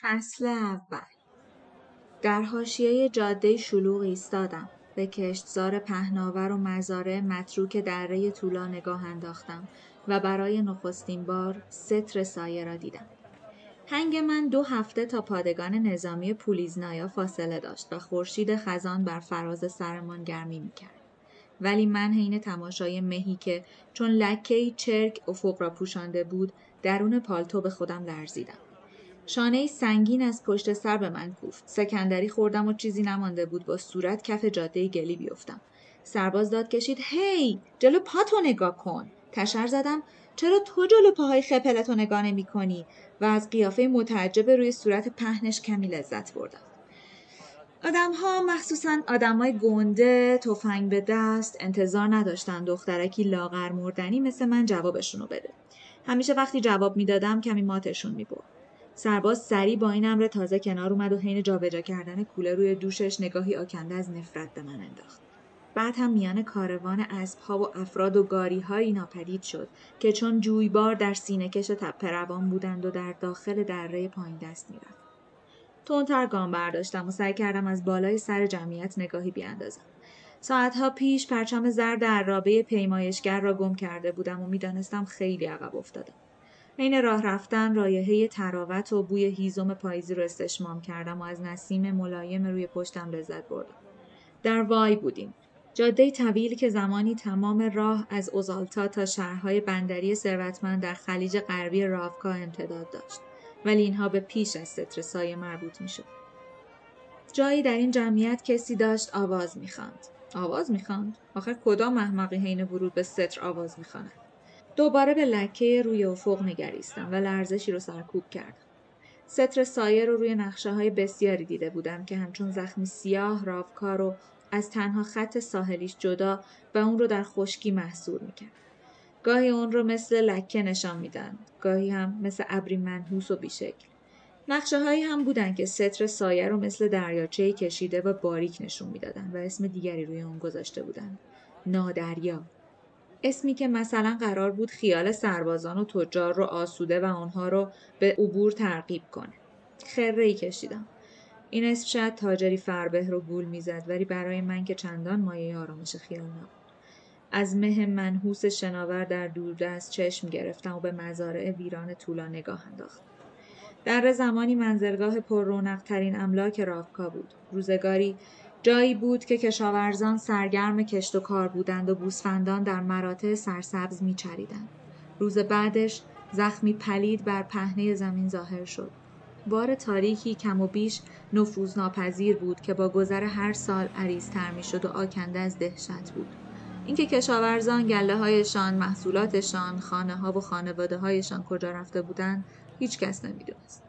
فصل اول. در حاشیه جاده شلوغ ایستادم. به کشتزار پهناور و مزارع متروک دره طولا نگاه انداختم و برای نخستین بار ستر سایه را دیدم. هنگ من 2 هفته تا پادگان نظامی پولیزنایا فاصله داشت و خورشید خزان بر فراز سرمان گرمی میکرد. ولی من حین تماشای مهی که چون لکه‌ای چرک افق را پوشانده بود، درون پالتو به خودم لرزیدم. شانه‌ای سنگین از پشت سر به من کوفت. سکندری خوردم و چیزی نمانده بود با صورت کف جاده گلی بیفتم. سرباز داد کشید: هی، جلو پاتو نگاه کن. تشر زدم: چرا تو جلو پاهای خپلتو نگاه نمی‌کنی؟ و از قیافه متعجب روی صورت پهنش کمی لذت بردم. آدم‌ها، مخصوصاً آدمای گنده، تفنگ به دست، انتظار نداشتن دخترکی لاغر مردنی مثل من جوابشونو بده. همیشه وقتی جواب میدادم کمی ماتشون می‌برد. سرباز سریع با این امر تازه کنار اومد و حین جابجا کردن کوله روی دوشش نگاهی آکنده از نفرت به من انداخت. بعد هم میان کاروان اسب‌ها و افراد و گاری‌هایی ناپدید شد که چون جویبار در سینه‌کش تپه روان بودند و در داخل دره پایین دست می‌رفت. تندتر گام برداشتم و سعی کردم از بالای سر جمعیت نگاهی بیاندازم. ساعتها پیش پرچم زرد عرابه پیمایشگر را گم کرده بودم و می‌دانستم خیلی عقب افتادم. حین راه رفتن رایحه تراوت و بوی هیزم پاییزی رو استشمام کردم و از نسیم ملایم روی پشتم لذت بردم. در وای بودیم. جاده طویلی که زمانی تمام راه از اوزالتا تا شهرهای بندری ثروتمند در خلیج غربی راوکا امتداد داشت. ولی اینها به پیش از ستر سایه مربوط میشد. جایی در این جمعیت کسی داشت آواز میخواند. آواز میخواند؟ آخر کدام احمقی حین ورود به ستر آواز میخواند؟ دوباره به لکه روی افق نگریستم و لرزشی رو سرکوب کردم. ستر سایه رو روی نقشه‌های بسیاری دیده بودم که همچون زخمی سیاه راوکا رو از تنها خط ساحلیش جدا و اون رو در خشکی محصور میکرد. گاهی اون رو مثل لکه نشان میدن، گاهی هم مثل ابری منحوس و بیشکل. نقشه‌هایی هم بودن که ستر سایه رو مثل دریاچه‌ای کشیده و باریک نشون میدادن و اسم دیگری روی اون گذاشته بودن: نادریا. اسمی که مثلا قرار بود خیال سربازان و تجار رو آسوده و آنها رو به عبور ترغیب کنه. خره‌ای کشیدم. این اسم شاید تاجری فربه رو گول میزد، ولی برای من که چندان مایه آرامش خیال نبود. از مه منحوس شناور در دوردست چشم گرفتم و به مزارع ویران طولا نگاه انداختم. در زمانی منزلگاه پر رونق‌ترین املاک راوکا بود. روزگاری جایی بود که کشاورزان سرگرم کشت و کار بودند و گوسفندان در مراتع سرسبز می‌چریدند. روز بعدش زخمی پلید بر پهنه زمین ظاهر شد. بار تاریکی کم و بیش نفوذناپذیر بود که با گذر هر سال عریض‌تر می‌شد و آکنده از دهشت بود. اینکه کشاورزان گله‌هایشان، محصولاتشان، خانه‌ها و خانواده‌هایشان کجا رفته بودند، هیچ کس نمی‌دونست.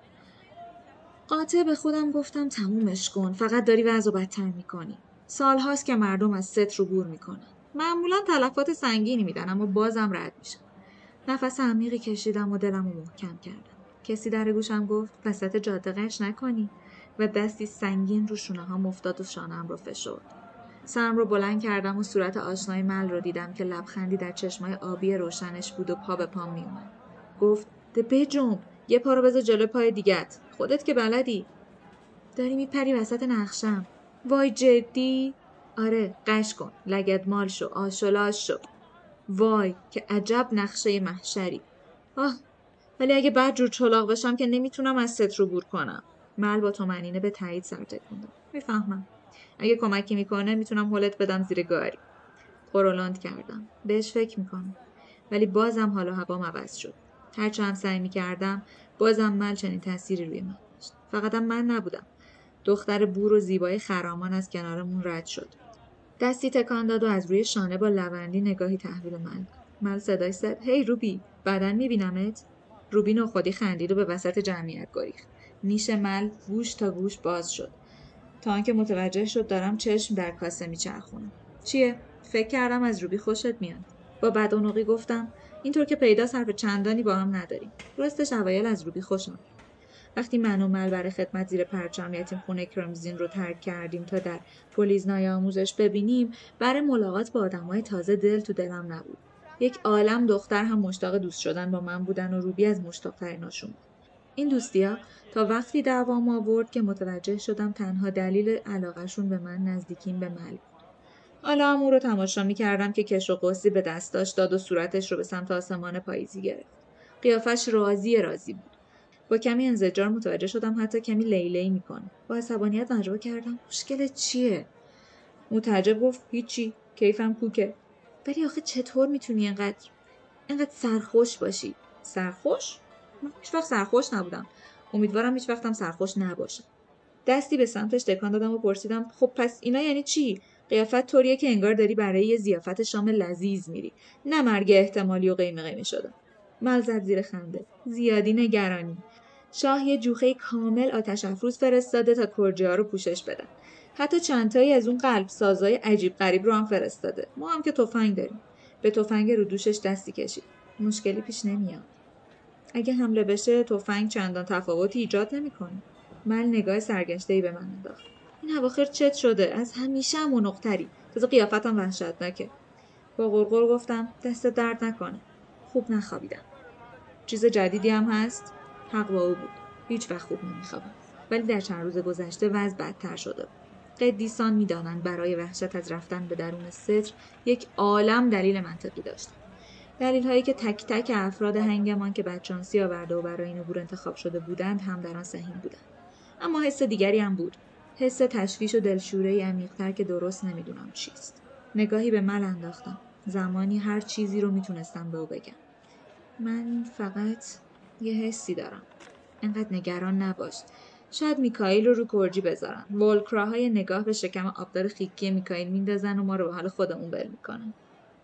قاطع به خودم گفتم تمومش کن، فقط داری وضع رو بدتر میکنی. سال هاست که مردم از ستر عبور میکنن. معمولا تلفات سنگینی میدن اما بازم رد میشن. نفس عمیقی کشیدم و دلم رو محکم کردم. کسی در گوشم گفت وسط جاده قش نکنی و دستی سنگین رو شونه ها افتاد و شانه‌ام رو فشرد. سرم رو بلند کردم و صورت آشنای مل رو دیدم که لبخندی در چشمای آبی روشنش بود و پا به پام میومد. گفت ده بجنب، یه پا رو بذار جلو پای دیگت، خودت که بلدی. داری میپری وسط نقشم. وای جدی؟ آره، قش کن، لگدمال شو، آشولاش شو. وای که عجب نقشه محشری. آه، ولی اگه بعد جور چلاق بشم که نمیتونم از ست عبور کنم. مل با طمأنینه به تایید سر تکوندم. میفهمم. اگه کمکی میکنه میتونم هلت بدم زیر گاری. قرولند کردم. بهش فکر میکنم. ولی بازم حال و هوام عوض شد. هرچند سعی میکردم بازم مل چنین تأثیری روی من داشت. فقطم من نبودم. دختر بور و زیبای خرامان از کنارمون رد شد. دستی تکان داد و از روی شانه با لبندی نگاهی تحویل من داد. مل صدای زد: هی روبی، بعداً میبینمت. روبی نخودی خندید و به وسط جمعیت گریخت. نیش مل گوش تا گوش باز شد تا آنکه متوجه شد دارم چشم در کاسه میچرخونم. چیه؟ فکر کردم از روبی خوشت میاد. با بدعنقی گفتم اینطور که پیدا حرف چندانی با هم نداریم. راستش اوایل از روبی خوشم. وقتی من و مل برای خدمت زیر پرچم یتیمخونه کرمزین رو ترک کردیم تا در پلیزنایا آموزش ببینیم، برای ملاقات با آدمای تازه دل تو دلم نبود. یک عالم دختر هم مشتاق دوست شدن با من بودن و روبی از مشتاق‌تریناشون بود. این دوستی‌ها تا وقتی دعوام آورد که متوجه شدم تنها دلیل علاقه‌شون به من نزدیکیم به مل. حالا هم او رو تماشا می‌کردم که کش و قوسی به دستاش داد و صورتش رو به سمت آسمان پاییزی گرفت. قیافش راضی بود. با کمی انزجار متوجه شدم حتی کمی لیلی میکنه. با عصبانیت مجبور کردم مشکلت چیه؟ متعجب گفت هیچی، کیفم کوکه. ولی آخه چطور میتونی اینقدر سرخوش باشی؟ سرخوش؟ من هیچ وقت سرخوش نبودم. امیدوارم هیچ وقتم سرخوش نباشم. دستی به سمتش تکان دادم و پرسیدم خب پس اینا یعنی چی؟ قیافت طوریه که انگار داری برای یه ضیافت شام لذیذ میری، نه مرگ احتمالی و قیمه شده. مل زد زیر خنده. زیادی نگرانی. شاه یه جوخه کامل آتش افروز فرستاده تا کرجی‌ها رو پوشش بدن. حتی چندتایی از اون قلب سازای عجیب غریب رو هم فرستاده. ما هم که تفنگ داریم. به تفنگ رو دوشش دستی کشید. مشکلی پیش نمیاد. اگه حمله بشه تفنگ چندان تفاوتی ایجاد نمیکنه. مل نگاه سرگشته‌ای به من انداخت. این اواخر چت شده، از همیشه هم منقتری. تازه قیافتم وحشتناکه. با غرغر گفتم دست درد نکنه. خوب نخوابیدم. چیز جدیدی هم هست؟ حق با او بود. هیچ وقت خوب نمیخوابم. ولی در چند روز گذشته وضع بدتر شده بود. قدیسان میدانند برای وحشت از رفتن به درون ستر یک عالم دلیل منطقی داشتند. دلیل هایی که تک تک افراد هنگمان که بدشانسی آورده و برای این عبور انتخاب شده بودند هم در آن سهیم بودند. اما حس دیگری هم بود. حس تشویش و دلشوره‌ای عمیق‌تر که درست نمیدونم چیست. نگاهی به مل انداختم. زمانی هر چیزی رو میتونستم به او بگم. من فقط یه حسی دارم. انقدر نگران نباش. شاید میکائیل رو کرجی بذارن. ولکراهای نگاه به شکم آبدار خیکی میکائیل میندازن و ما رو به حال خودمون ول میکنن.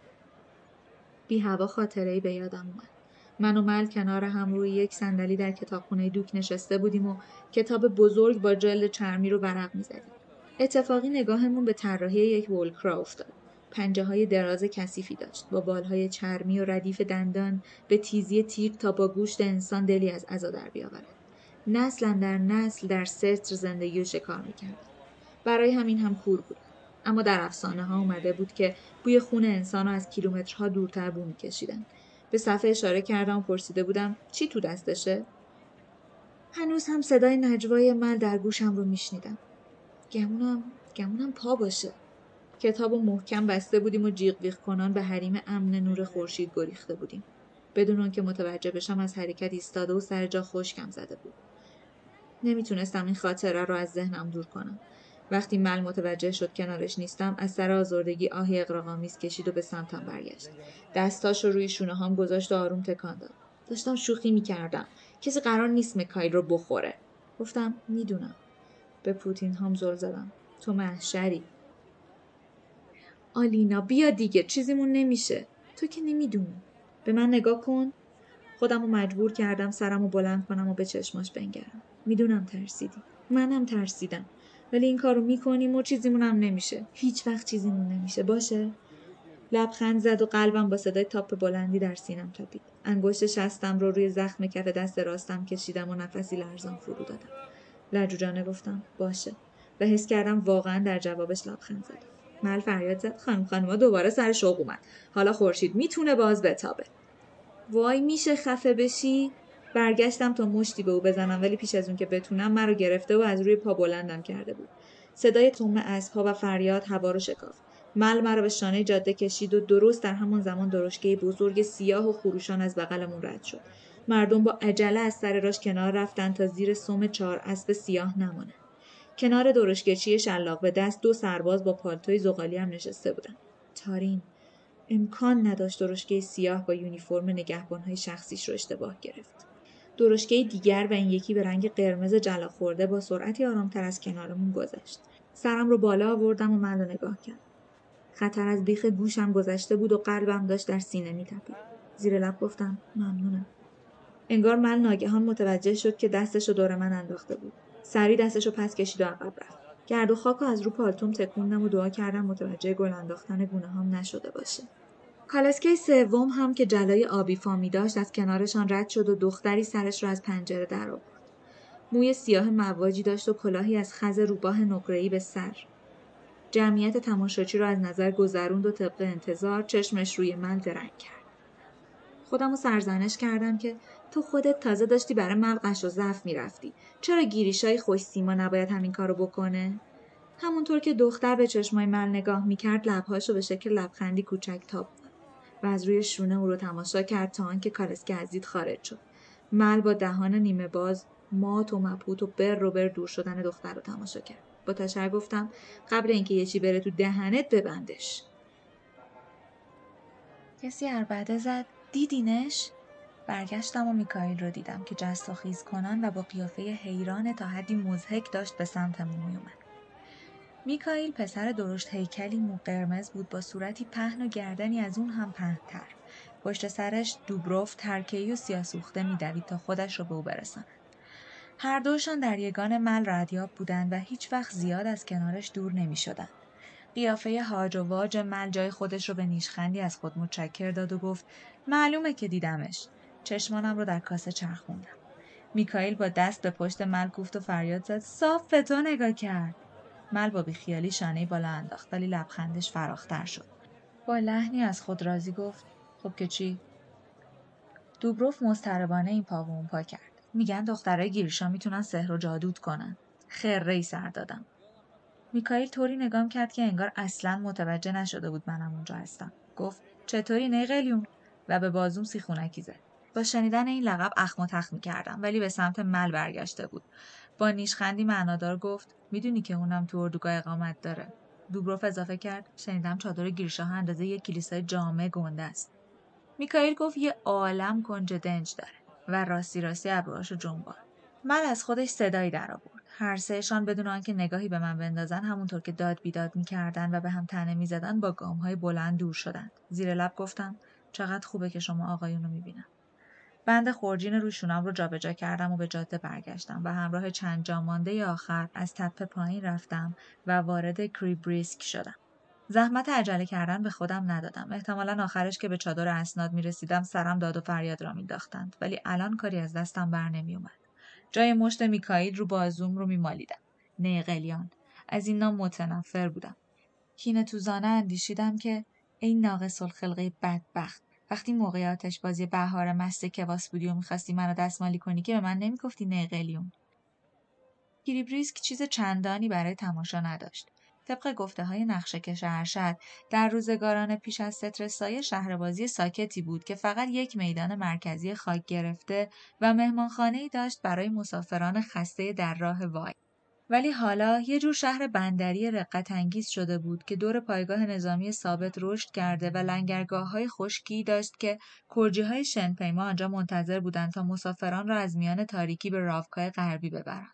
بی هوا خاطره‌ای به یادم اومد. من و مل کنار هم روی یک صندلی در کتابخونه دوک نشسته بودیم و کتاب بزرگ با جلد چرمی رو ورق می‌زدیم. اتفاقی نگاهمون به طراحی یک ولکرا افتاد. پنجه‌های دراز کثیفی داشت، با بالهای چرمی و ردیف دندان به تیزی تیغ تا با گوشت انسان دلی از عزا در بیاورد. نسل اندر نسل در ستر زندگی و شکار می‌کرد. برای همین هم کور بود. اما در افسانه‌ها اومده بود که بوی خون انسان‌ها از کیلومترها دورتر بو می‌کشیدن. به صفحه اشاره کردم و پرسیده بودم چی تو دستشه؟ هنوز هم صدای نجوای من در گوشم رو میشنیدم. گمونم پا باشه. کتابو محکم بسته بودیم و جیغ ویغ کنان به حریم امن نور خورشید گریخته بودیم. بدون آنکه متوجه بشم از حرکت ایستاده و سر جا خشکم زده بود. نمیتونستم این خاطره رو از ذهنم دور کنم. وقتی مل متوجه شد کنارش نیستم، از سر آزردگی آهی اغراق‌آمیز کشید و به سمتم برگشت. دستاش رو روی شونه‌هام گذاشت و آروم تکان داد. داشتم شوخی می‌کردم. کسی قرار نیست میکائیل رو بخوره. گفتم میدونم. به پوتین هام زل زدم. تو محشری. آلینا بیا دیگه، چیزیمون نمیشه. تو که نمیدونی. به من نگاه کن. خودمو مجبور کردم سرمو بلند کنم و به چشماش بنگرم. میدونم ترسیدی. منم ترسیدم. ولی این کارو میکنیم و چیزیمون هم نمیشه. هیچ وقت چیزیمون نمیشه. باشه؟ لبخند زد و قلبم با صدای تاپ بلندی در سینم تپید. انگشت شستم رو روی زخم کف دست راستم کشیدم و نفسی لرزان فرو دادم. لجوجانه گفتم باشه. و حس کردم واقعا در جوابش لبخند زد. مل فریاد زد خانوما دوباره سر شوق اومد. حالا خورشید میتونه باز بتابه. وای میشه خفه بشی؟ برگشتم تا مشتی به او بزنم، ولی پیش از اون که بتونم مرا گرفته و از روی پا بلندم کرده بود. صدای تم اسب‌ها و فریاد هوا رو شکافت. مل مرا به شانه جاده کشید و درست در همان زمان درشکه بزرگ سیاه و خروشان از بغلمون رد شد. مردم با عجله از سر راش کنار رفتن تا زیر سم 4 اسب سیاه نمانه. کنار درشکه‌چی شلاق به دست 2 سرباز با پالتوی زغالی هم نشسته بودن. تارین امکان نداشت درشکه سیاه با یونیفرم نگهبان‌های شخصیش رو اشتباه گرفت. درشکه دیگر و این یکی به رنگ قرمز جلا خورده با سرعتی آرامتر از کنارمون گذشت. سرم رو بالا آوردم و من رو نگاه کرد. خطر از بیخ گوشم گذشته بود و قلبم داشت در سینه می‌تپید. زیر لب گفتم ممنونم. انگار من ناگهان متوجه شد که دستشو دور من انداخته بود. سری دستشو پس کشید و عقب رفت. گرد و خاکو از رو پالتوم تکوندم و دعا کردم متوجه گل انداختن گونه‌هام نشده باشه. کالسکه سوم هم که جلای آبی فامی داشت از کنارشان رد شد و دختری سرش را از پنجره در آورد. موی سیاه مواجی داشت و کلاهی از خز روباه نقره‌ای به سر. جمعیت تماشاچی را از نظر گذروند و طبق انتظار چشمش روی من درنگ کرد. خودمو سرزنش کردم که تو خودت تازه داشتی برای ملقش و ضعف میرفتی. چرا گیریشای خوش سیما نباید همین کارو بکنه؟ همونطور که دختر به چشمای مل نگاه میکرد لبهاشو به شکل لبخندی کوچک تاب داد و از روی شونه او رو تماشا کرد تا آنکه کالسکه از دید خارج شد. مل با دهان نیمه باز مات و مبهوت و بر دور شدن دختر رو تماشا کرد. با تشر گفتم قبل اینکه یه چی بره تو دهنت ببندش. کسی عربده زد دیدینش؟ برگشتم و میکائیل رو دیدم که جست و خیز کنان و با قیافه حیران تا حدی مضحک داشت به سمتمون میومد. میکائیل پسر درشت هیکلی مو قرمز بود با صورتی پهن و گردنی از اون هم پهن‌تر. پشت سرش دوبروف ترکه‌ای و سیاه‌سوخته میدوید تا خودش رو به او برساند. هر دوشان در یگان مل ردیاب بودند و هیچ وقت زیاد از کنارش دور نمی‌شدند. قیافه هاج و واج مل جای خودش رو به نیشخندی از خود متشکر داد و گفت معلومه که دیدمش. چشمانم رو در کاسه چرخوندم. میکائیل با دست به پشت مل کوفت و فریاد زد صاف به تو نگاه کرد. مل با بیخیالی شانه‌ای بالا انداخت ولی لبخندش فراختر شد. با لحنی از خود راضی گفت خب که چی؟ دوبروف مضطربانه این پا و اون پا کرد. میگن دخترای گیریشا میتونن سحر و جادوت کنن. خره‌ای سر دادم. میکائیل طوری نگام کرد که انگار اصلاً متوجه نشده بود منم اونجا هستم. گفت چطوری نیقلیون؟ و به بازوم سیخونکی زد. با شنیدن این لقب اخم و تخم می‌کردم ولی به سمت مل برگشته بود. با نیشخندی معنادار گفت میدونی که اونم تو اردوگاه اقامت داره. دوبروف اضافه کرد شنیدم چادر گیرشاه اندازه یک کلیسای جامع گنده است. میکائیل گفت یه عالم کنج دنج داره و راستی ابروهاشو جنبان. مل از خودش صدایی در آورد. هر سهشان بدون آنکه نگاهی به من بندازن همونطور که داد بیداد می‌کردن و به هم طعنه می‌زدن با گام‌های بلند دور شدند. زیر لب گفتم چقدر خوبه که شما آقایون رو می‌بینم. بند خورجین روی شونم رو جابجا کردم و به جاده برگشتم و همراه چند جامانده آخر از تپه پایین رفتم و وارد کریبریسک شدم. زحمت عجله کردن به خودم ندادم. احتمالاً آخرش که به چادر اسناد می‌رسیدم سرم داد و فریاد را می‌انداختند ولی الان کاری از دستم بر نمی‌اومد. جای مشت میکائیل رو بازوم رو میمالیدم. نیقلیان. از این نام متنفر بودم. کینه تو زانه اندیشیدم که ای ناقص الخلقه بدبخت. وقتی موقع آتش‌بازی بهار مست کواس بودی و می‌خواستی منو دستمالی کنی که به من نمیگفتی نیقلیون. کریبریسک چیز چندانی برای تماشا نداشت. طبق گفته‌های نقشه‌کش ارشد در روزگاران پیش از سترسای شهربازی ساکتی بود که فقط یک میدان مرکزی خاک گرفته و مهمانخانه‌ای داشت برای مسافران خسته در راه وای. ولی حالا یه جور شهر بندری رقت‌انگیز شده بود که دور پایگاه نظامی ثابت رشد کرده و لنگرگاه‌های خشکی داشت که کرجی‌های شنپیما آنجا منتظر بودند تا مسافران را از میان تاریکی به راوکای غربی ببرند.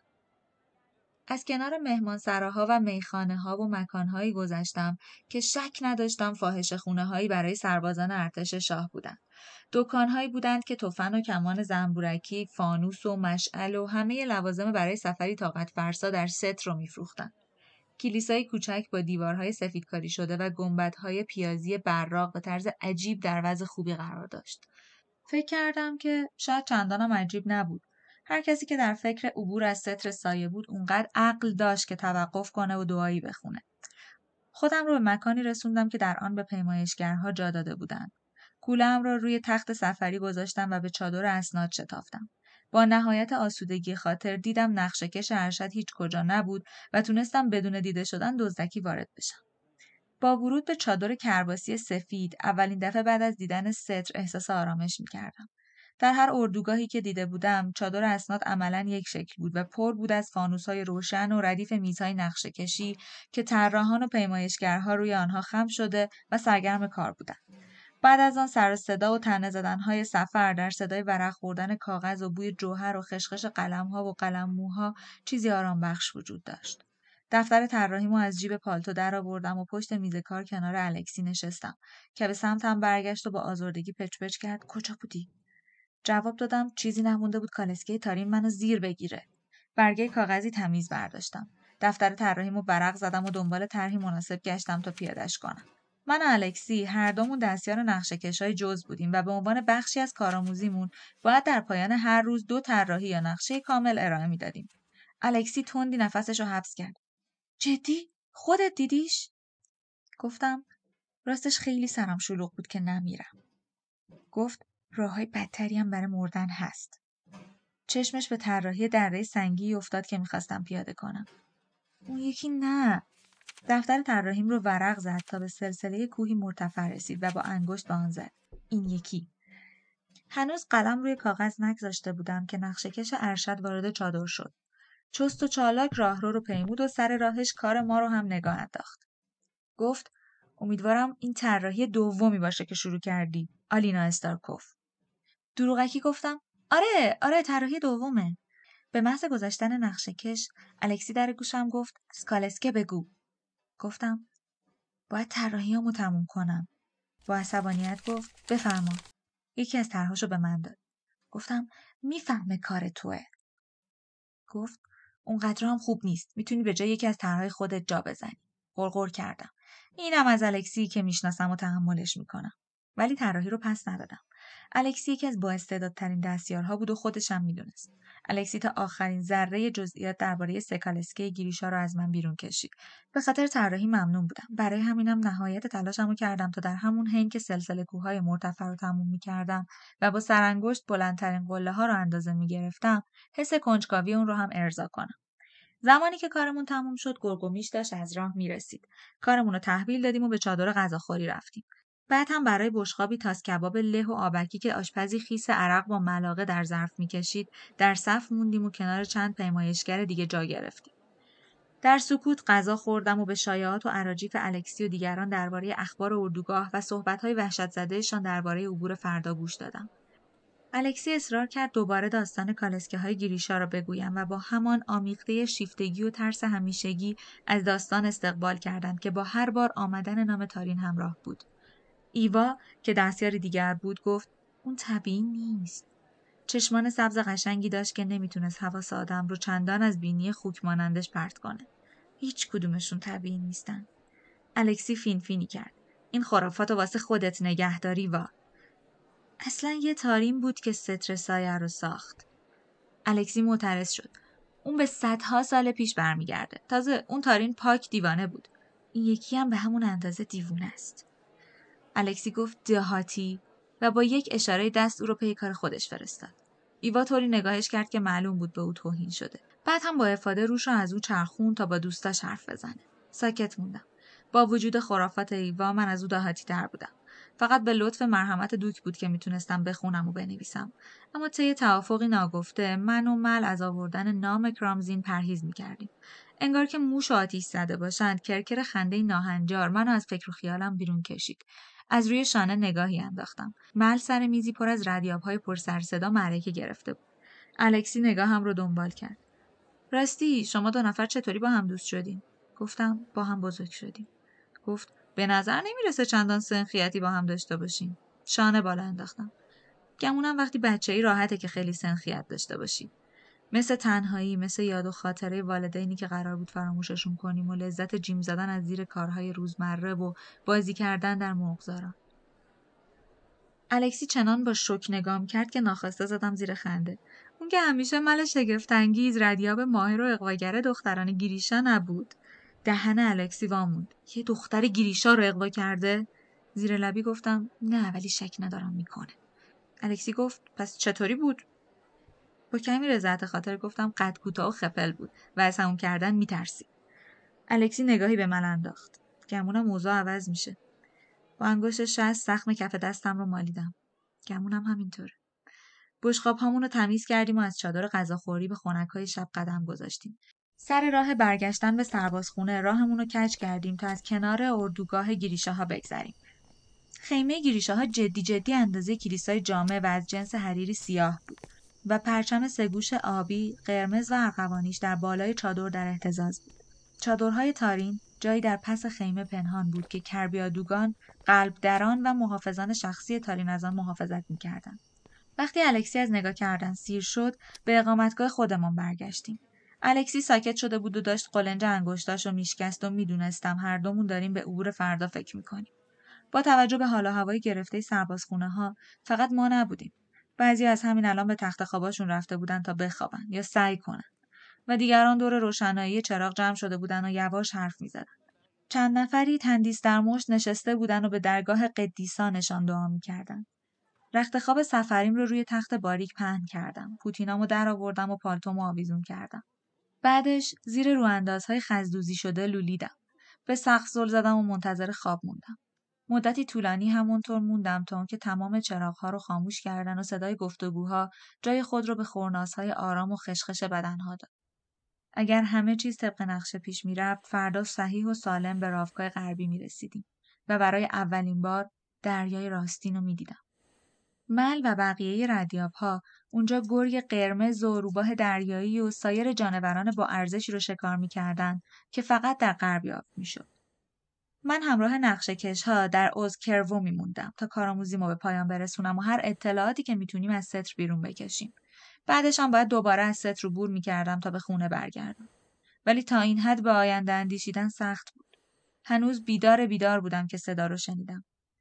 از کنار مهمانسراها و میخانه‌ها و مکان‌هایی گذشتم که شک نداشتم فاحشه‌خونه‌هایی برای سربازان ارتش شاه بودند. دکان‌هایی بودند که تفن و کمان زنبورکی، فانوس و مشعل و همه لوازم برای سفری طاقت فرسا در ست رو می‌فروختند. کلیسای کوچک با دیوارهای سفیدکاری شده و گنبدهای پیازی براق به طرز عجیب در وضع خوبی قرار داشت. فکر کردم که شاید چندانم عجیب نبود. هر کسی که در فکر عبور از ستر سایه بود اونقدر عقل داشت که توقف کنه و دعایی بخونه. خودم رو به مکانی رسوندم که در آن به پیمایشگرها جا داده بودند. کوله‌ام را روی تخت سفری گذاشتم و به چادر اسناد شتافتم. با نهایت آسودگی خاطر دیدم نقشه‌کش ارشد هیچ کجا نبود و تونستم بدون دیده شدن دزدکی وارد بشم. با ورود به چادر کرباسی سفید اولین دفعه بعد از دیدن ستر احساس آرامش می‌کردم. در هر اردوگاهی که دیده بودم چادر اسناد عملاً یک شکل بود و پر بود از فانوس‌های روشن و ردیف میزهای نقشه‌کشی که طراحان و پیمایشگرها روی آنها خم شده و سرگرم کار بودند. بعد از آن سر و صدا و طعنه زدن‌های سفر در صدای ورق خوردن کاغذ و بوی جوهر و خشخش قلم‌ها و قلم‌موها چیزی آرام بخش وجود داشت. دفتر طراحیمو از جیب پالتو درآوردم و پشت میز کار کنار الکسی نشستم که به سمتم برگشت و با آزردگی پچ پچ کرد کجا بودی؟ جواب دادم چیزی نمونده بود کالسکه تاریم منو زیر بگیره. برگه کاغذی تمیز برداشتم. دفتر طراحیمو ورق زدم و دنبال طرحی مناسب گشتم تا پیاده‌اش کنم. من و الکسی هر دومون دستیار نقشه‌کشای جز بودیم و به عنوان بخشی از کارآموزیمون باید در پایان هر روز 2 طراحی یا نقشه کامل ارائه میدادیم. الکسی تندی نفسشو حبس کرد. جدی؟ خودت دیدیش؟ گفتم راستش خیلی سرم شلوغ بود که نمیرم. گفت راههای بدتری هم برای مردن هست. چشمش به طراحی دره سنگی افتاد که میخواستم پیاده کنم. اون یکی نه. دفتر طراحیم رو ورق زد تا به سلسله کوهی مرتفع رسید و با انگشت به آن زد. این یکی. هنوز قلم روی کاغذ نگذاشته بودم که نقشه‌کش ارشد وارد چادر شد. چست و چالاک راهرو رو پیمود و سر راهش کار ما رو هم نگاه انداخت. گفت امیدوارم این طراحی دومی باشه که شروع کردی، آلینا استارکوف. دروغکی گفتم آره طراحی دومه. به محض گذاشتن نقشه‌کش الکسی در گوشم گفت اسکالسکه بگو. گفتم باید طراحیامو تموم کنم. با عصبانیت گفت بفرما. یکی از طرحاشو به من داد. گفتم میفهمه کار توه. گفت اونقدر هم خوب نیست. میتونی به جای یکی از طرحهای خودت جا بزنی. غرغر کردم. اینم از الکسی که میشناسم و تحملش میکنم. ولی طراحی رو پس ندادم. الکسی یکی از بااستعدادترین دستیارها بود و خودش هم میدونست. الکسی تا آخرین ذره جزئیات درباره سکالسکه گریشا رو از من بیرون کشید. به خاطر طراحی ممنون بودم. برای همینم نهایت تلاشمو کردم تا در همون حین که سلسله کوههای مرتفع رو تموم میکردم و با سرانگشت بلندترین قله ها رو اندازه میگرفتم، حس کنجکاوی اون رو هم ارضا کنم. زمانی که کارمون تموم شد، گرگومیش داشت از راه میرسید. کارمون رو تحویل دادیم و به چادر غذاخوری رفتیم. بعد هم برای بشقابی تاس کباب له و آبکی که آشپزی خیس عرق با ملاقه در ظرف میکشید، در صف موندیم و کنار چند پیمایشگر دیگه جا گرفتیم. در سکوت غذا خوردم و به شایعات و اراجیف الکسی و دیگران درباره اخبار اردوگاه و صحبت‌های وحشت‌زده‌شان درباره عبور فردا گوش دادم. الکسی اصرار کرد دوباره داستان کالسکه‌های گریشا را بگویم و با همان آمیخته شیفتگی و ترس همیشگی از داستان استقبال کردند که با هر بار آمدن نام تارین همراه بود. ایوا که دستیار دیگر بود گفت اون طبیعی نیست. چشمان سبز قشنگی داشت که نمیتونست حواس آدم رو چندان از بینی خوک مانندش پرت کنه. هیچ کدومشون طبیعی نیستن. الکسی فینی کرد. این خرافات واسه خودت نگهداری وا. اصلا یه تارین بود که ستر سایه رو ساخت. الکسی معترض شد. اون به صدها سال پیش برمیگرده. تازه اون تارین پاک دیوانه بود. این یکی هم به همون اندازه دیوونه است. الکسی گفت دهاتی و با یک اشاره دست او رو پی کار خودش فرستاد. ایوا طوری نگاهش کرد که معلوم بود به او توهین شده. بعد هم با افاده روش رو از او چرخون تا با دوستاش حرف بزنه. ساکت موندم. با وجود خرافات ایوا من از او دهاتی تر بودم. فقط به لطف مرحمت دوک بود که میتونستم بخونم و بنویسم. اما طی توافقی ناگفته من و مل از آوردن نام کرامزین پرهیز میکردیم. انگار که موش آتیش زده باشند، کرکر خنده ناهنجار منو از فکر و خیالم بیرون کشید. از روی شانه نگاهی انداختم. مل سر میزی پر از ردیاب‌های پر سر صدا معرکه گرفته بود. الکسی نگاهم رو دنبال کرد. راستی شما دو نفر چطوری با هم دوست شدین؟ گفتم با هم بزرگ شدیم. گفت به نظر نمیرسه چندان سنخیتی با هم داشته باشین. شانه بالا انداختم. گمونم وقتی بچه‌ای راحته که خیلی سنخیت داشته باشی. مثل تنهایی، مثل یاد و خاطره والدینی که قرار بود فراموششون کنیم و لذت جیم زدن از زیر کارهای روزمره و بازی کردن در مرغزارا. الکسی چنان با شوک نگام کرد که ناخواسته زدم زیر خنده. اون که همیشه مال شگفت‌انگیز ردیاب ماهر و اغواگر دختران گریشا نبود. دهن الکسی واموند. یه دختر گریشا رو اغوا کرده؟ زیر لبی گفتم نه ولی شک ندارم میکنه. الکسی گفت پس چطوری بود؟ با کمی رضایت خاطر گفتم قد کوتاه و خپل بود و از همون کردن میترسید. الکسی نگاهی به من انداخت. گمونم موضوع عوض میشه. با انگشت شست زخم کف دستم رو مالیدم. گمونم همینطوره. بشقاب هامون رو تمیز کردیم و از چادر غذاخوری به خنک‌های شب قدم گذاشتیم. سر راه برگشتن به سربازخونه راهمون رو کج کردیم تا از کنار اردوگاه گریشاها بگذریم. خیمه گریشاها جدی اندازه کلیسای جامع و از جنس حریری سیاه بود و پرچم سه‌گوش آبی، قرمز و ارغوانیش در بالای چادر در اهتزاز بود. چادرهای تارین جایی در پس خیمه پنهان بود که کربیادوگان، قلب دران و محافظان شخصی تارین از آن محافظت می‌کردند. وقتی الکسی از نگاه کردن سیر شد، به اقامتگاه خودمان برگشتیم. الکسی ساکت شده بود و داشت قلنج انگشتاشو میشکست و میدونستم هر دومون داریم به عبور فردا فکر میکنیم. با توجه به حال و هوای گرفته سربازخونه ها، فقط ما نبودیم. بعضی از همین الان به تخت خواباشون رفته بودن تا بخوابن یا سعی کنن و دیگران دور روشنایی چراغ جمع شده بودن و یواش حرف میزدن. چند نفری تندیس در مشت نشسته بودن و به درگاه قدیسانشان دعا میکردن. رخت خواب سفریم رو روی تخت باریک پهن کردم. پوتینامو در آوردم و پالتومو آویزون کردم. بعدش زیر رواندازهای خزدوزی شده لولیدم. به سقف زل زدم و منتظر خواب موندم. مدتی طولانی همونطور موندم تا اون که تمام چراغ‌ها رو خاموش کردن و صدای گفتگوها جای خود رو به خورناس‌های آرام و خشخش بدنها داد. اگر همه چیز طبق نقشه پیش می‌رفت، فردا صحیح و سالم به راوکای غربی می‌رسیدیم و برای اولین بار دریای راستین رو می‌دیدم. مل و بقیه ردیاب‌ها اونجا گرگ قرمز و روباه دریایی و سایر جانوران با ارزشی رو شکار می‌کردن که فقط در غرب یافت می‌شد. من همراه نقشه‌کش‌ها در اوزکرو می‌موندم تا کارآموزیمو به پایان برسونم و هر اطلاعاتی که میتونیم از ستر بیرون بکشیم. بعدش هم باید دوباره از ستر رو عبور می‌کردم تا به خونه برگردم. ولی تا این حد به آینده اندیشیدن سخت بود. هنوز بیدار بودم که صدا رو شنیدم.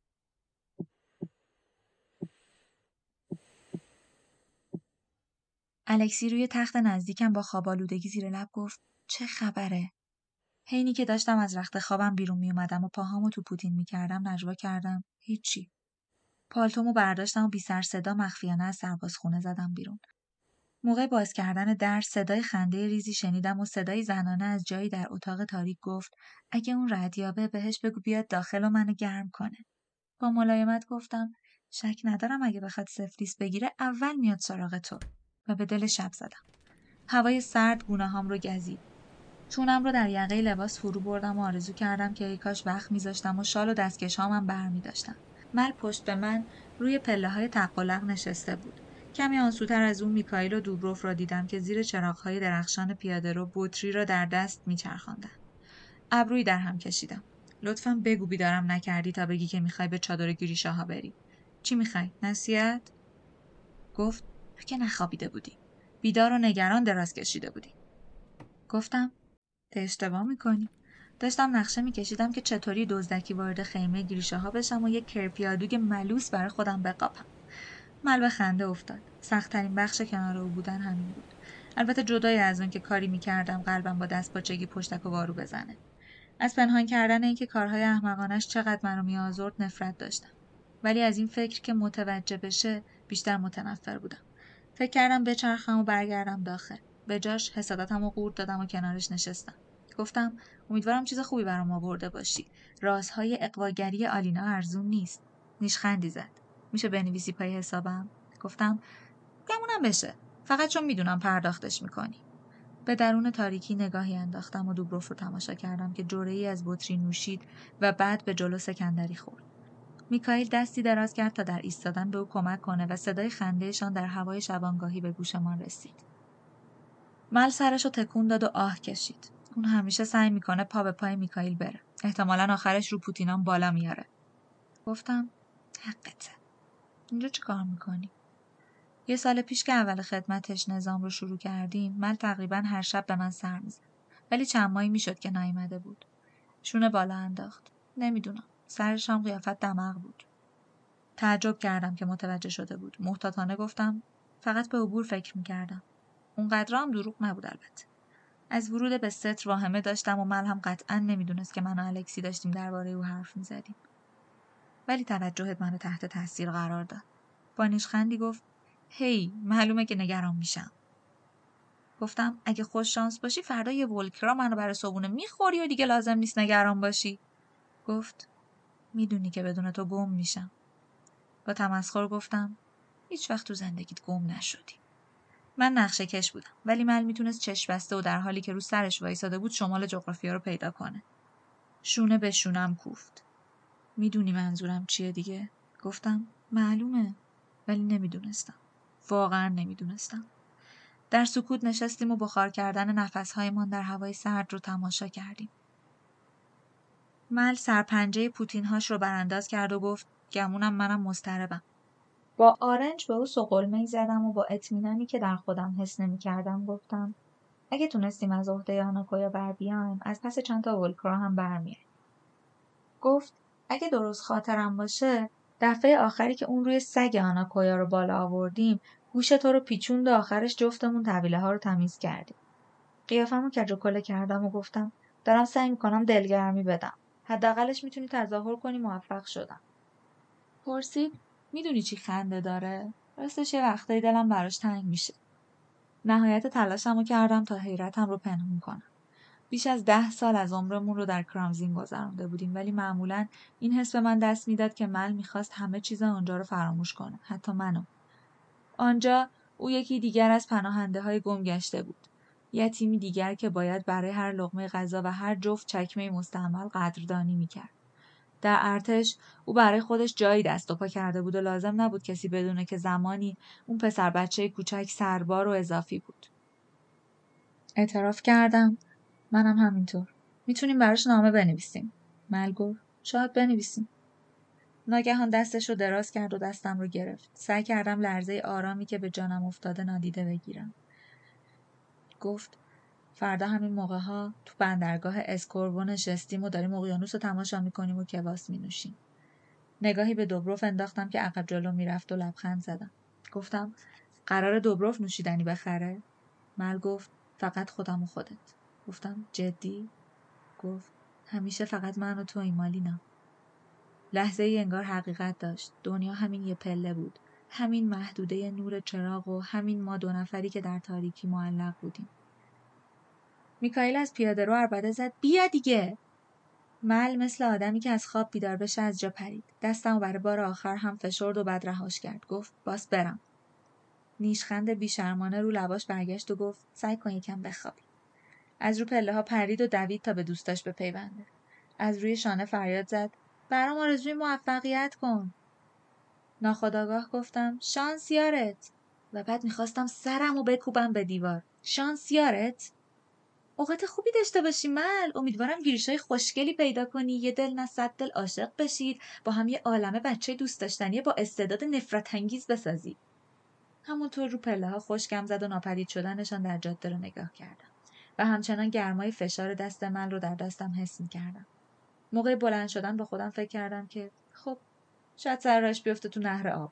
الکسی روی تخت نزدیکم با خواب‌آلودگی زیر لب گفت: چه خبره؟ حینی که داشتم از رخت خوابم بیرون می اومدم و پاهامو تو پوتین می‌کردم نجوا کردم. هیچی. پالتومو برداشتم و بی سر صدا مخفیانه از سربازخونه زدم بیرون. موقع باز کردن در صدای خنده ریزی شنیدم و صدای زنانه از جایی در اتاق تاریک گفت: اگه اون ردیابه بهش بگو بیاد داخل و منو گرم کنه. با ملایمت گفتم: شک ندارم اگه بخواد سفلیس بگیره اول میاد سراغ تو. و به دل شب زدم. هوای سرد گونه‌هام رو گزید. چونم رو در یقه لباس فرو بردم و آرزو کردم که ای کاش وقت میذاشتم و شال و دستکشامم برمی‌داشتم. مل پشت به من روی پله‌های تقلق نشسته بود. کمی آنسوتر از اون میکائیل و دوبروف را دیدم که زیر چراغ‌های درخشان پیاده‌رو بطری را در دست میچرخاندند. ابرویی در هم کشیدم. لطفاً بگو بیدارم نکردی تا بگی که میخوای به چادر گریشه‌ها بری. چی میخوای؟ نصیحت؟ گفت: تو که نخوابیده بودی. بیدار و نگران دراز کشیده بودی. گفتم: تو اشتباه میکنی. داشتم نقشه میکشیدم که چطوری دزدکی وارد خیمه گریشه‌ها بشم و یک کرپیادوگ ملوس برای خودم بقاپم. مل به خنده افتاد. سخت‌ترین بخش کنار او بودن همین بود. البته جدای از اون که کاری میکردم قلبم با دستپاچگی پشتک و وارو بزنه. از پنهان کردن اینکه کارهای احمقانش چقدر منو میآزرد نفرت داشتم. ولی از این فکر که متوجه بشه بیشتر متنفر بودم. فکر کردم بچرخم و برگردم داخل. به جاش حسادتمو قورت دادم و کنارش نشستم. گفتم: امیدوارم چیز خوبی برام آورده باشی. رازهای اغواگری آلینا ارزون نیست. نیشخندی زد. میشه بنویسی پای حسابم؟ گفتم: گمونم بشه. فقط چون میدونم پرداختش میکنی. به درون تاریکی نگاهی انداختم و دوبروف رو تماشا کردم که جرعه‌ای از بطری نوشید و بعد به جلو سکندری خورد. میکائیل دستی دراز کرد تا در ایستادن به او کمک کنه و صدای خندهشان در هوای شبانگاهی به گوشمان رسید. مل سرشو تکون داد و آه کشید. اون همیشه سعی میکنه پا به پای میکائیل بره. احتمالاً آخرش رو پوتینام بالا میاره. گفتم: حقته. اینجا چی کار میکنی؟ 1 سال پیش که اول خدمتش نظام رو شروع کردیم، مل تقریباً هر شب به من سر میزد. ولی چند ماهی میشد که نیامده بود. شونه بالا انداخت. نمیدونم. سرش هم قیافت دماغ بود. تعجب کردم که متوجه شده بود. محتاطانه گفتم: فقط به عبور فکر میکردم. اونقدر هم دروغ نبود البته. از ورود به ستر واهمه داشتم و مل هم قطعاً نمیدونست که من و الکسی داشتیم درباره او حرف میزدیم. ولی توجهت منو تحت تاثیر قرار داد. با نیشخندی گفت: هی، معلومه که نگران میشم. گفتم: اگه خوش شانس باشی فردا یه ولکرا منو برای صبونه میخوری و دیگه لازم نیست نگران باشی. گفت: میدونی که بدون تو گم میشم. با تمسخر گفتم: هیچ وقت تو زندگیت گم نشدی. من نقشه کش بودم ولی مل میتونست چشم بسته و در حالی که رو سرش وایساده بود شمال جغرافیا رو پیدا کنه. شونه به شونم کوفت. میدونی منظورم چیه دیگه؟ گفتم: معلومه. ولی نمیدونستم. واقعا نمیدونستم. در سکوت نشستیم و بخار کردن نفسهایمان در هوای سرد رو تماشا کردیم. مل سرپنجه پوتینهاش رو برانداز کرد و گفت: گمونم منم مضطربم. با آرنج به او سقلمه‌ای زدم و با اطمینانی که در خودم حس نمی‌کردم گفتم: اگه تونستیم از عهده آناکویا بر بیایم از پس چند تا ولکرا هم برمیایم. گفت: اگه درست خاطرم باشه دفعه آخری که اون روی سگ آناکویا رو بالا آوردیم گوش تو رو پیچوند و آخرش جفتمون طویله ها رو تمیز کردیم. قیافمو کج و کله کردم و گفتم: دارم سعی میکنم دلگرمی بدم. حداقلش میتونی تظاهر کنی موفق شدم. پرسید: میدونی چی خنده داره؟ راستش یه وقتایی دلم براش تنگ میشه. نهایت تلاشمو کردم تا حیرتم رو پنهون کنم. بیش از 10 سال از عمرمون رو در کرامزین گذرانده بودیم، ولی معمولاً این حس به من دست میداد که مل میخواست همه چیز آنجا رو فراموش کنه، حتی منو. آنجا او یکی دیگر از پناهنده‌های گم گشته بود. یتیمی دیگر که باید برای هر لقمه غذا و هر جفت چکمه مستعمل قدردانی میکرد. در ارتش او برای خودش جایی دست و پا کرده بود و لازم نبود کسی بدونه که زمانی اون پسر بچه کوچک سربار و اضافی بود. اعتراف کردم. منم همینطور. میتونیم براش نامه بنویسیم. مل گفت شاید بنویسیم. ناگهان دستش رو دراز کرد و دستم رو گرفت. سعی کردم لرزه آرامی که به جانم افتاده نادیده بگیرم. گفت فردا همین موقع‌ها تو بندرگاه اسکوربو نشستیم و داریم اقیانوس رو تماشا میکنیم و کواس مینوشیم. نگاهی به دوبروف انداختم که عقب جلو میرفت و لبخند زدم. گفتم قرار دوبروف نوشیدنی بخره؟ مل گفت فقط خودم و خودت. گفتم جدی؟ گفت همیشه فقط من و تو ایمالینا. لحظه ای انگار حقیقت داشت. دنیا همین یه پله بود. همین محدوده نور چراغ و همین ما دو نفری که در تاریکی معلق بودیم. میکائیل از پیاده رو عربده زد بیا دیگه. مل مثل آدمی که از خواب بیدار بشه از جا پرید. دستمو برای بار آخر هم فشرد و بعد رهاش کرد. گفت باس برم. نیشخند بی‌شرمانه رو لباش برگشت و گفت سعی کن یکم بخوابی. از رو پله ها پرید و دوید تا به دوستاش بپیونده. از روی شانه فریاد زد برام آرزوی موفقیت کن. ناخودآگاه گفتم شانس یارت و بعد میخواستم سرمو بکوبم به دیوار. شانس یارت؟ اوقات خوبی داشته باشی مل. امیدوارم گیریشای خوشگلی پیدا کنی، یه دل نه صد دل عاشق بشید، با هم یه عالمه بچه دوست داشتنی با استعداد نفرت انگیز بسازی. همونطور رو پله ها خشکم زد و ناپدید شدنشان در جاده رو نگاه کردم و همچنان گرمای فشار دست مل رو در دستم حس می‌کردم. موقع بلند شدن با خودم فکر کردم که خب شاید سر راهش بیفته تو نهر آب.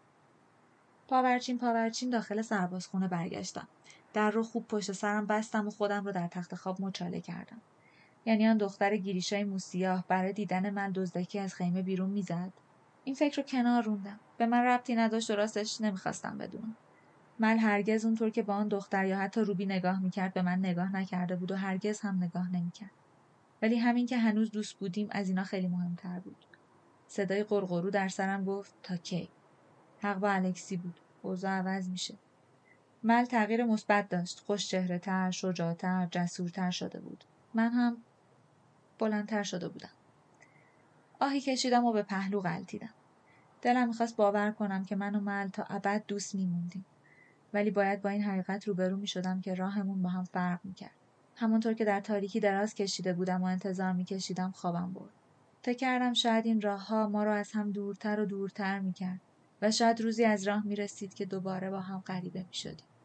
پاورچین داخل سربازخونه برگشتم. در رو خوب پشت سرم بستم و خودم رو در تخت خواب مچاله کردم. یعنی آن دختر گیریشای موسیاه برای دیدن من دزدکی از خیمه بیرون میزد. این فکر رو کنار روندم. به من ربطی نداشت و راستش نمیخواستم بدونم. مل هرگز اونطور که با آن دختر یا حتی روبی نگاه میکرد به من نگاه نکرده بود و هرگز هم نگاه نمیکرد. ولی همین که هنوز دوست بودیم از اینا خیلی مهمتر بود. صدای قرقرو در سرم گفت تا کی؟ حق با الکسی بود. اوضاع عوض میشه. مل تغییر مثبت داشت. خوش چهره‌تر، شجاع‌تر، جسورتر شده بود. من هم بلندتر شده بودم. آهی کشیدم و به پهلو غلتیدم. دلم میخواست باور کنم که من و مل تا ابد دوست میموندیم. ولی باید با این حقیقت روبرو میشدم که راهمون با هم فرق میکرد. همونطور که در تاریکی دراز کشیده بودم و انتظار میکشیدم خوابم برد. فکر کردم شاید این راهها ما رو از هم دورتر و دورتر میکرد و شاید روزی از راه میرسید که دوباره با هم غریبه میشدیم.